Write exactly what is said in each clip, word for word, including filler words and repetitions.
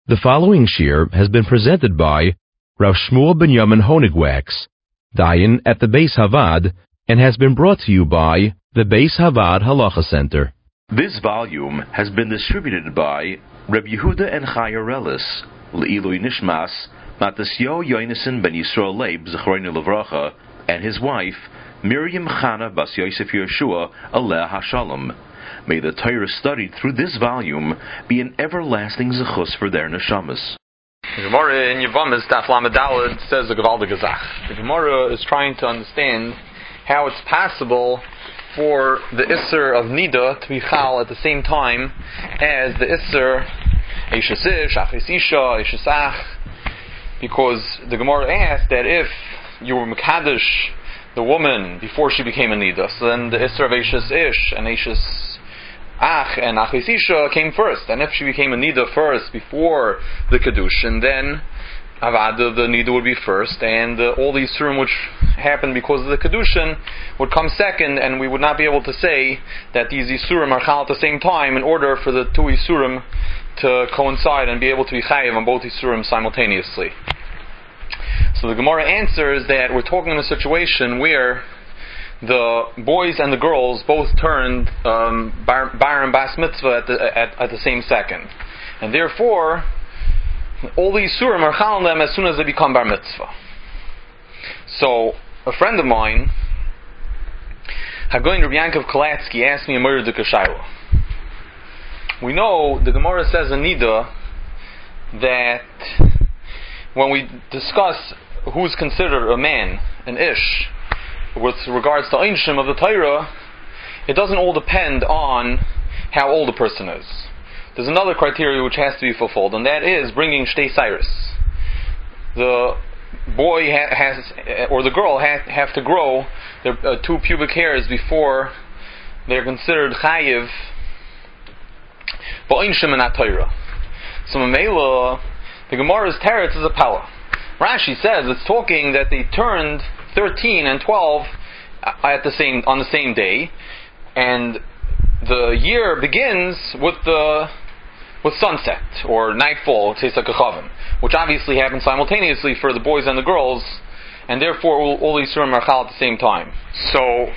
The following shir has been presented by Rav Shmuel Binyamin Honigwax, Dayan at the Beis Havad, and has been brought to you by the Beis Havad Halacha Center. This volume has been distributed by Reb Yehuda and Chaya Relis, Le'ilui Nishmas, Matasyo Yonason ben Yisrael Leib Zechroinu Levracha, and his wife, Miriam Chana Bas Yosef Yeshua Aleh HaShalom. May the Torah studied through this volume be an everlasting zechus for their neshamas. The Gemara in Yevamos Daf Lamed Daled says the Gevaldige Zach. The Gemara is trying to understand how it's possible for the Isser of Nida to be Chal at the same time as the Isser Eishes Ish, Achis Isha, Eishes Ach, because the Gemara asked that if you were Mekadosh the woman before she became a Nida, so then the Isser of Eishes Ish and Eishes Ach and Achis Isha came first, and if she became a Nida first before the Kedushin, then Avada, the Nida would be first, and uh, all these Surim which happened because of the Kedushin would come second, and we would not be able to say that these Isurim are Chal at the same time in order for the two Isurim to coincide and be able to be Chayiv on both Isurim simultaneously. So the Gemara answers that we're talking in a situation where the boys and the girls both turned um, bar, bar and bas mitzvah at the, at, at the same second. And therefore, all these surim are chal on them as soon as they become bar mitzvah. So, a friend of mine, Hagoyin Rabbi Yankov Kalatsky, asked me a murder d'kashayla. We know, the Gemara says in Nida, that when we discuss who's considered a man, an ish, with regards to Einshim of the Torah, it doesn't all depend on how old a person is. There's another criteria which has to be fulfilled, and that is bringing Shtei Cyrus. The boy ha- has, or the girl ha- have to grow their uh, two pubic hairs before they're considered Chayiv Ba'Einshim in that Torah. So Mamela, the Gemara's teretz is a Pella. Rashi says it's talking that they turned thirteen and twelve at the same on the same day, and the year begins with the with sunset or nightfall, Tzeisak Achavim, which obviously happens simultaneously for the boys and the girls, and therefore all, all these surim are chal at the same time. So,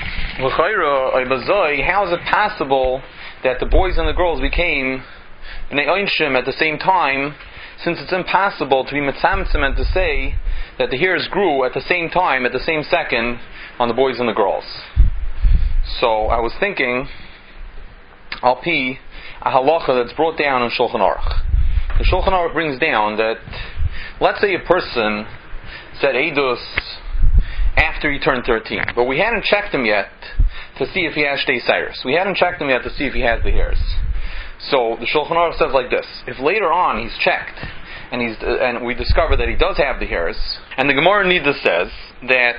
how is it possible that the boys and the girls became Bnei Einshim at the same time, since it's impossible to be mitzamtzim and to say that the hairs grew at the same time, at the same second, on the boys and the girls? So I was thinking, Al Pi, a halacha that's brought down in Shulchan Aruch. The Shulchan Aruch brings down that, let's say a person said Eidos after he turned thirteen, but we hadn't checked him yet to see if he has Shtei Cyrus. We hadn't checked him yet to see if he has the hairs. So the Shulchan Aruch says like this: if later on he's checked, and he's uh, and we discover that he does have the hairs, and the Gemara Nida says that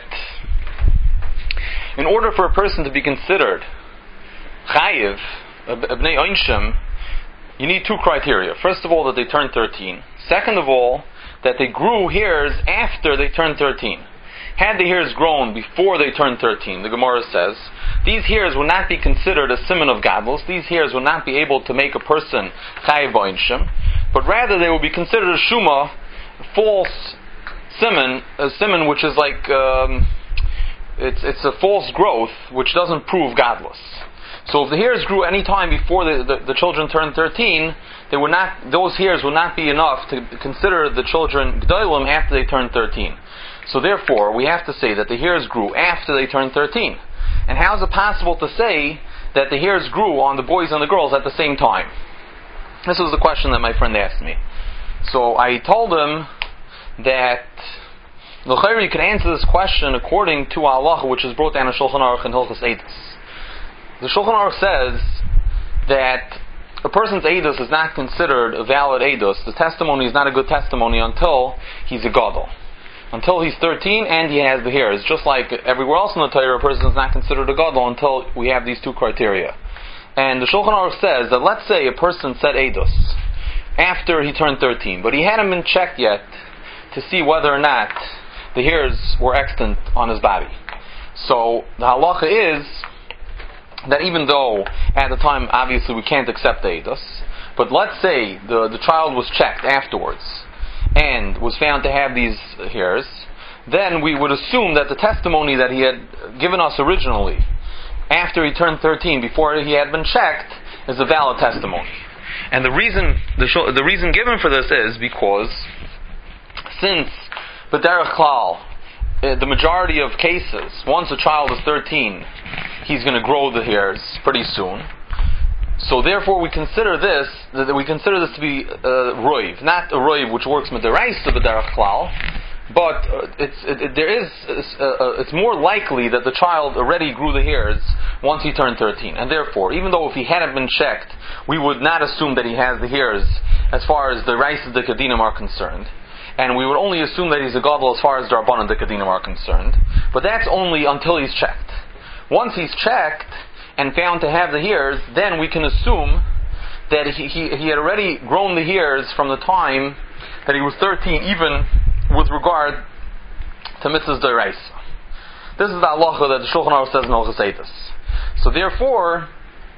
in order for a person to be considered chayiv, a bnei einshim, you need two criteria. First of all, that they turned thirteen. Second of all, that they grew hairs after they turned thirteen. Had the hairs grown before they turned thirteen, the Gemara says, these hairs will not be considered a siman of gadlus. These hairs will not be able to make a person chayiv b'einshim, but rather they will be considered a shuma, false siman, a siman which is like um, it's it's a false growth which doesn't prove gadlus. So if the hairs grew any time before the, the, the children turned thirteen, they were not; those hairs would not be enough to consider the children gdolim after they turned thirteen. So therefore, we have to say that the hairs grew after they turned thirteen. And how is it possible to say that the hairs grew on the boys and the girls at the same time? This was the question that my friend asked me. So I told him that l'chayr you can answer this question according to halacha, which is brought down in Shulchan Aruch and Hilchos Eidos. The Shulchan Aruch says that a person's eidos is not considered a valid eidos. The testimony is not a good testimony until he's a gadol. Until he's thirteen and he has the hairs. Just like everywhere else in the Torah, a person is not considered a gadol until we have these two criteria. And the Shulchan Aruch says that, let's say a person said eidos after he turned thirteen, but he hadn't been checked yet to see whether or not the hairs were extant on his body. So the halacha is that even though at the time obviously we can't accept the eidos, But let's say the, the child was checked afterwards and was found to have these hairs, then we would assume that the testimony that he had given us originally, after he turned thirteen, before he had been checked, is a valid testimony. And the reason the, the reason given for this is because since b'derech klal, the majority of cases, once a child is thirteen, he's going to grow the hairs pretty soon. So therefore, we consider this that we consider this to be uh, roiv, not a roiv which works with the raisa b'derech klal, but uh, it's it, it, there is uh, uh, it's more likely that the child already grew the hairs once he turned thirteen, and therefore, even though if he hadn't been checked, we would not assume that he has the hairs as far as the raisa d'kadinim are concerned. And we would only assume that he's a gadol as far as the rabbanan d'kadinim are concerned. But that's only until he's checked. Once he's checked and found to have the hairs, then we can assume that he, he, he had already grown the hairs from the time that he was thirteen, even with regard to mitzvahs d'oraisa. This is the halacha that the Shulchan Aruch says in Hilchos Eidos. So therefore,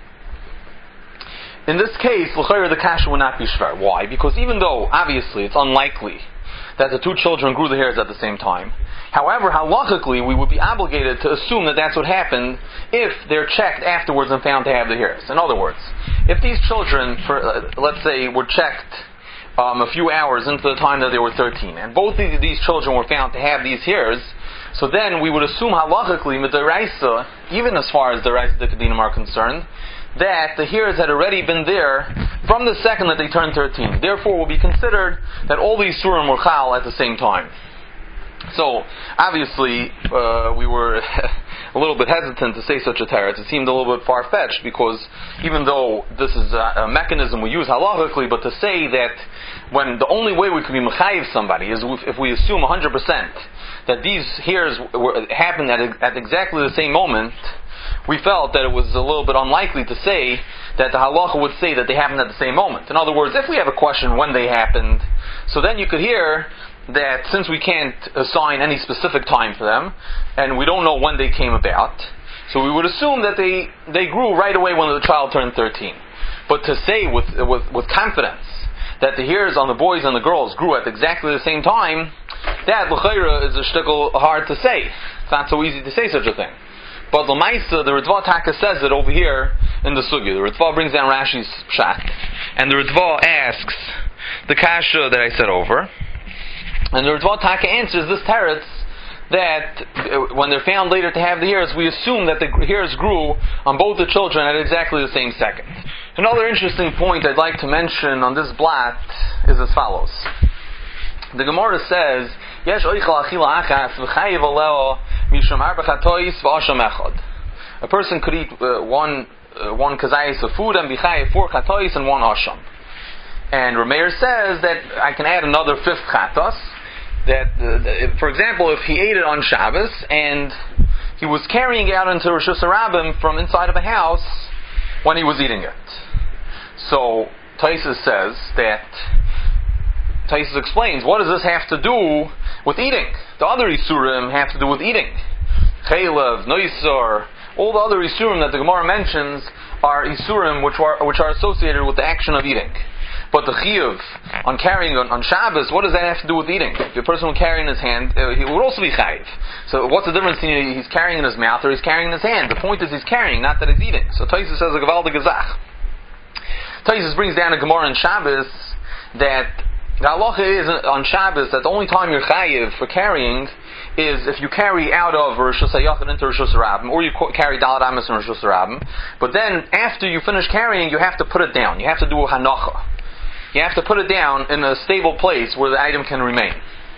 in this case, l'chayr the kasha would not be shver. Why? Because even though, obviously, it's unlikely that the two children grew the hairs at the same time, however, halachically, we would be obligated to assume that that's what happened if they're checked afterwards and found to have the hairs. In other words, if these children, for, uh, let's say, were checked um, a few hours into the time that they were thirteen, and both of these children were found to have these hairs, so then we would assume halachically, midaraisa, even as far as the raisa d'kadinim are concerned, that the hairs had already been there from the second that they turned thirteen. Therefore, it will be considered that all these surim were chal at the same time. So, obviously, uh, we were a little bit hesitant to say such a teretz. It seemed a little bit far-fetched because even though this is a, a mechanism we use halachically, but to say that when the only way we can be mechayiv somebody is if we assume one hundred percent that these hairs were, happened at, at exactly the same moment, we felt that it was a little bit unlikely to say that the halacha would say that they happened at the same moment. In other words, if we have a question when they happened, so then you could hear that since we can't assign any specific time for them, and we don't know when they came about, so we would assume that they, they grew right away when the child turned thirteen. But to say with, with, with confidence that the hairs on the boys and the girls grew at exactly the same time, that l'chayra is a shtickle hard to say. It's not so easy to say such a thing. But l'maisa, the Ritva Taka says it over here in the sugya. The Ritva brings down Rashi's pshat, and the Ritva asks the kasha that I said over, and the Ritva Taka answers this teretz that when they're found later to have the hairs, we assume that the hairs grew on both the children at exactly the same second. Another interesting point I'd like to mention on this blat is as follows. The Gemara says, Yesh oichel achila achas v'chayiv aleo mishum arba chatois v'asham echad. A person could eat uh, one uh, one kazayis of food and be chayiv four chatois and one asham. And Rameir says that I can add another fifth chatos. That, uh, if, for example, if he ate it on Shabbos and he was carrying it out into Rosh Hashanah from inside of a house when he was eating it. So Taisus says that Taisus explains, what does this have to do with eating? The other Isurim have to do with eating. Chaylev, Noisor, all the other Isurim that the Gemara mentions are Isurim which are which are associated with the action of eating. But the chiyuv on carrying on, on Shabbos, what does that have to do with eating? If the person will carry in his hand, uh, he would also be chayiv. So what's the difference between he's carrying in his mouth or he's carrying in his hand? The point is he's carrying, not that he's eating. So Taisus says a gavaldig gazach. Taisus brings down a Gemara on Shabbos that the halacha is on Shabbos that the only time you're chayiv for carrying is if you carry out of Rosh Hashanah into Rosh Hashanah, or you carry Daled Amos in Rosh Hashanah. But then after you finish carrying, you have to put it down. You have to do a hanacha. You have to put it down in a stable place where the item can remain.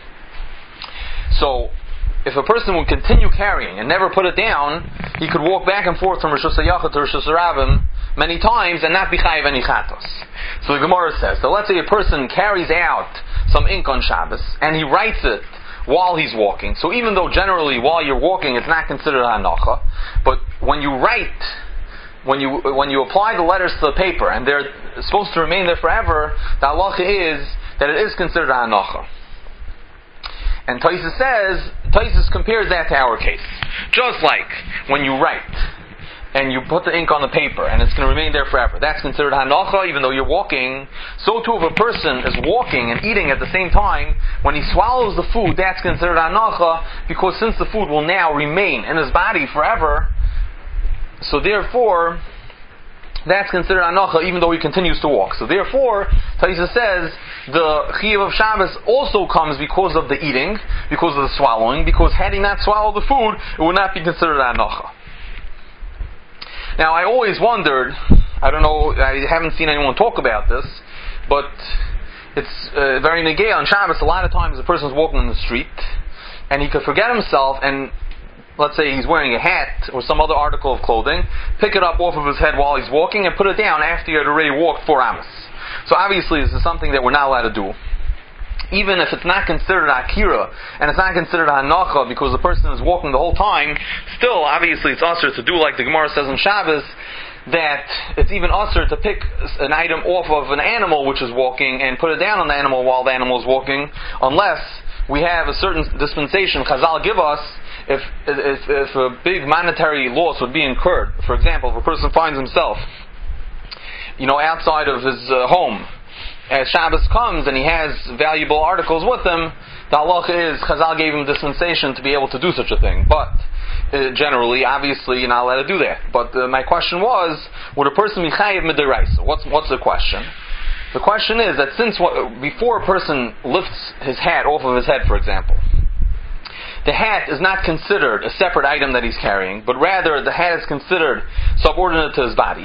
So, if a person would continue carrying and never put it down, he could walk back and forth from Rosh Hashanah to Rosh Hashanah many times and not be chayiv any chatos. So the Gemara says, so let's say a person carries out some ink on Shabbos and he writes it while he's walking. So even though generally while you're walking it's not considered hanacha, but when you write, when you when you apply the letters to the paper and they're supposed to remain there forever, the halacha is that it is considered hanacha. And Taisus says, Taisus compares that to our case. Just like when you write and you put the ink on the paper, and it's going to remain there forever. That's considered hanacha, even though you're walking. So too, if a person is walking and eating at the same time, when he swallows the food, that's considered hanacha, because since the food will now remain in his body forever, so therefore, that's considered hanacha, even though he continues to walk. So therefore, Taisa says, the chiyuv of Shabbos also comes because of the eating, because of the swallowing, because had he not swallowed the food, it would not be considered hanacha. Now, I always wondered, I don't know, I haven't seen anyone talk about this, but it's uh, very negay on Shabbos. A lot of times a person's walking in the street, and he could forget himself, and let's say he's wearing a hat or some other article of clothing, pick it up off of his head while he's walking, and put it down after he had already walked four amos. So obviously this is something that we're not allowed to do. Even if it's not considered akira, and it's not considered hanacha because the person is walking the whole time, still, obviously, it's usher to do like the Gemara says on Shabbos, that it's even usher to pick an item off of an animal which is walking and put it down on the animal while the animal is walking, unless we have a certain dispensation Chazal give us if, if, if a big monetary loss would be incurred. For example, if a person finds himself, you know, outside of his uh, home, as Shabbos comes and he has valuable articles with him, the halacha is Chazal gave him dispensation to be able to do such a thing. But uh, generally, obviously, you're not allowed to do that. But uh, my question was, would a person be chayiv midiraisa? What's what's the question? The question is that since what, before a person lifts his hat off of his head, for example, the hat is not considered a separate item that he's carrying, but rather the hat is considered subordinate to his body.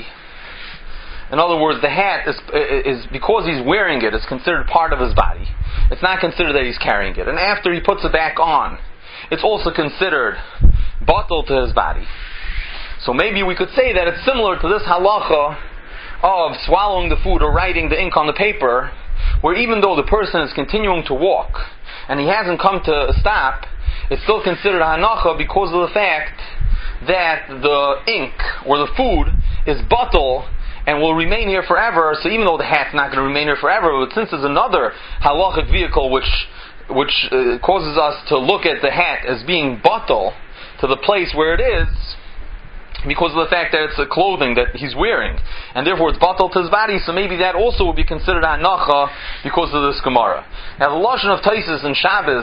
In other words, the hat is, is because he's wearing it, it's considered part of his body. It's not considered that he's carrying it. And after he puts it back on, it's also considered batel to his body. So maybe we could say that it's similar to this halacha of swallowing the food or writing the ink on the paper, where even though the person is continuing to walk and he hasn't come to a stop, it's still considered hanacha because of the fact that the ink or the food is batel and will remain here forever. So even though the hat's not going to remain here forever, but since there's another halachic vehicle which which uh, causes us to look at the hat as being batel to the place where it is, because of the fact that it's a clothing that he's wearing, and therefore it's batel to his body, so maybe that also would be considered hanacha because of this Gemara. Now the lashon of Taisus and Shabbos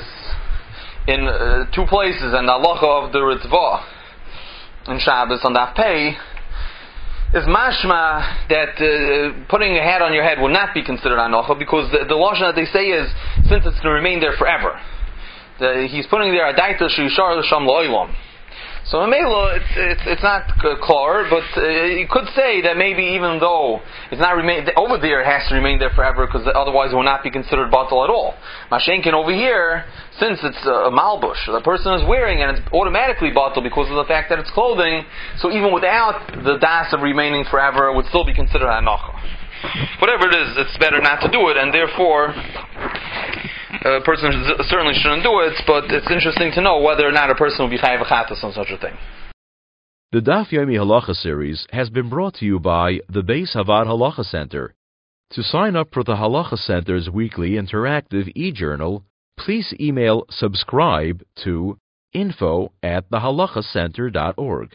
in uh, two places, and the halacha of the Ritzvah in Shabbos on Daf Pei, is mashma that uh, putting a hat on your head will not be considered hanacha, because the, the lashon that they say is, since it's going to remain there forever. The, he's putting there adaita sheyishar l'sham lo'olam. So in Mela, it's, it's, it's not uh, clear, but uh, you could say that maybe even though it's not remain over there, it has to remain there forever, because otherwise it will not be considered batel at all. Mashenkin over here, since it's a malbush, the person is wearing and it's automatically batel because of the fact that it's clothing, so even without the das of remaining forever, it would still be considered hanacha. Whatever it is, it's better not to do it, and therefore a person certainly shouldn't do it, but it's interesting to know whether or not a person will be chayav chatas on such a thing. The Daf Yomi Halacha series has been brought to you by the Beis Havad Halacha Center. To sign up for the Halacha Center's weekly interactive e-journal, please email subscribe to info at the halacha center dot org.